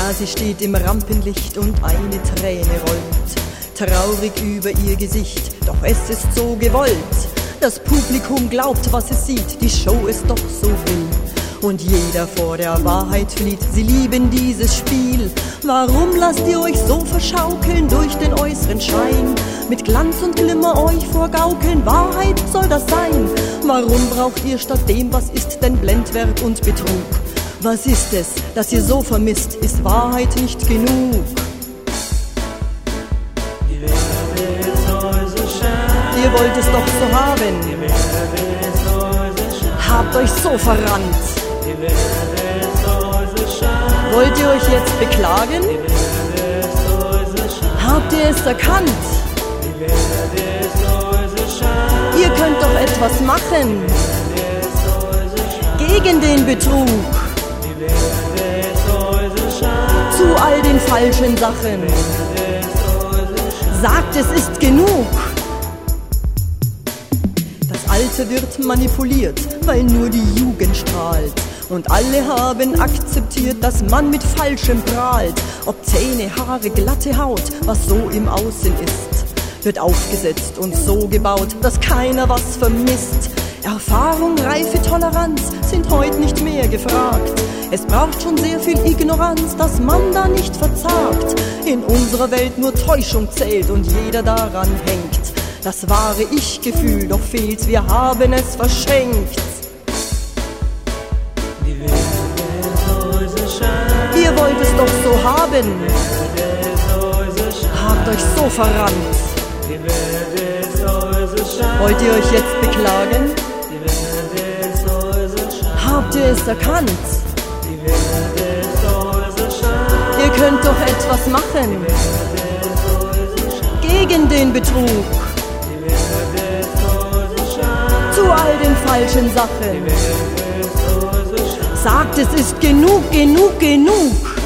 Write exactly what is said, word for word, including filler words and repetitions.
Ja, sie steht im Rampenlicht und eine Träne rollt traurig über ihr Gesicht, doch es ist so gewollt. Das Publikum glaubt, was es sieht, die Show ist doch so wild. Und jeder vor der Wahrheit flieht, sie lieben dieses Spiel. Warum lasst ihr euch so verschaukeln durch den äußeren Schein? Mit Glanz und Glimmer euch vorgaukeln, Wahrheit soll das sein. Warum braucht ihr statt dem, was ist denn Blendwerk und Betrug? Was ist es, das ihr so vermisst, ist Wahrheit nicht genug? Ihr wollt es doch so haben, habt euch so verrannt. Wollt ihr euch jetzt beklagen? Habt ihr es erkannt? Ihr könnt doch etwas machen gegen den Betrug, zu all den falschen Sachen. Sagt, es ist genug. Das Alte wird manipuliert, weil nur die Jugend strahlt. Und alle haben akzeptiert, dass man mit Falschem prahlt. Ob Zähne, Haare, glatte Haut, was so im Außen ist, wird aufgesetzt und so gebaut, dass keiner was vermisst. Erfahrung, Reife, Toleranz sind heute nicht mehr gefragt. Es braucht schon sehr viel Ignoranz, dass man da nicht verzagt. In unserer Welt nur Täuschung zählt und jeder daran hängt. Das wahre Ich-Gefühl, doch fehlt's, wir haben es verschenkt. Ihr wollt es doch so haben, habt euch so verrannt. Wollt ihr euch jetzt beklagen? Habt ihr es erkannt? Ihr könnt doch etwas machen gegen den Betrug, zu all den falschen Sachen. Sagt, es ist genug, genug, genug.